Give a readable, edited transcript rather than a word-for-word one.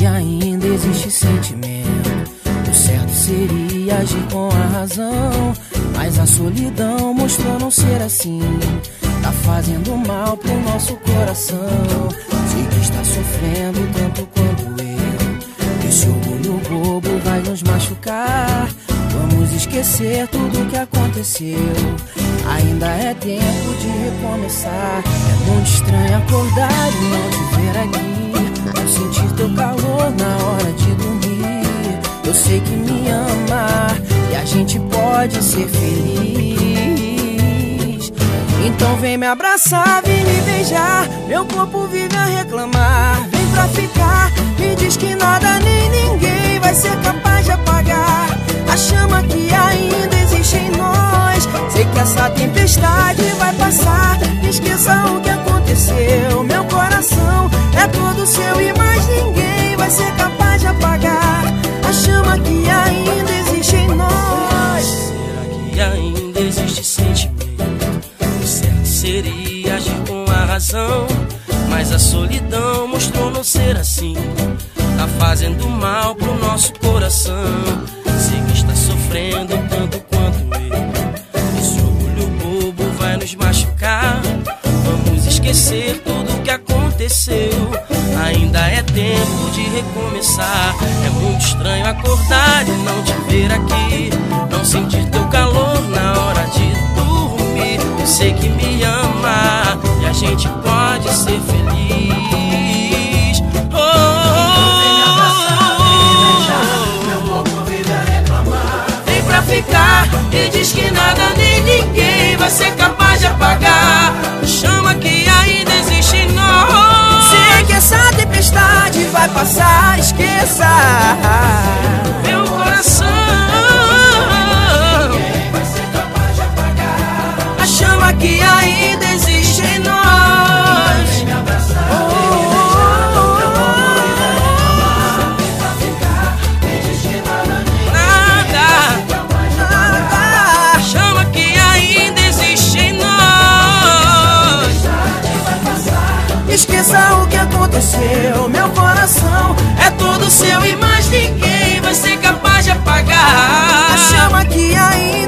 que ainda existe sentimento. O certo seria agir com a razão, mas a solidão mostrou não ser assim. Tá fazendo mal pro nosso coração. Sei que está sofrendo tanto quanto eu. Esse orgulho bobo vai nos machucar. Vamos esquecer tudo que aconteceu. Ainda é tempo de recomeçar. É muito estranho acordar e não te ver aqui, não sentir teu calor na hora de dormir. Eu sei que me ama e a gente pode ser feliz. Então vem me abraçar, vem me beijar. Meu corpo vive a reclamar. Vem pra ficar, me diz que nada nem ninguém vai ser capaz de apagar a chama que ainda existe em nós. Sei que essa tempestade vai passar. Esqueça o que aconteceu. Meu coração é todo seu e mais ninguém vai ser capaz de apagar a chama que ainda existe em nós. Será que ainda existe sentimento? O certo seria agir com a razão, mas a solidão mostrou não ser assim. Tá fazendo mal pro nosso coração. Sei que está sofrendo tanto quanto eu. Esse orgulho bobo vai nos machucar. Vamos esquecer tudo que aconteceu. Ainda é tempo de recomeçar. É muito estranho acordar e não te ver aqui, não sentir teu calor na hora de dormir. Eu sei que me ama e a gente pode ser feliz. Ficar e diz que nada nem ninguém vai ser capaz de apagar a chama que ainda existe em nós. Sei que essa tempestade vai passar, esqueça meu coração. Ninguém vai ser capaz de apagar a chama que ainda existe em nós. Vem me abraçar, esqueça o que aconteceu. Meu coração é todo seu e mais ninguém vai ser capaz de apagar a chama que ainda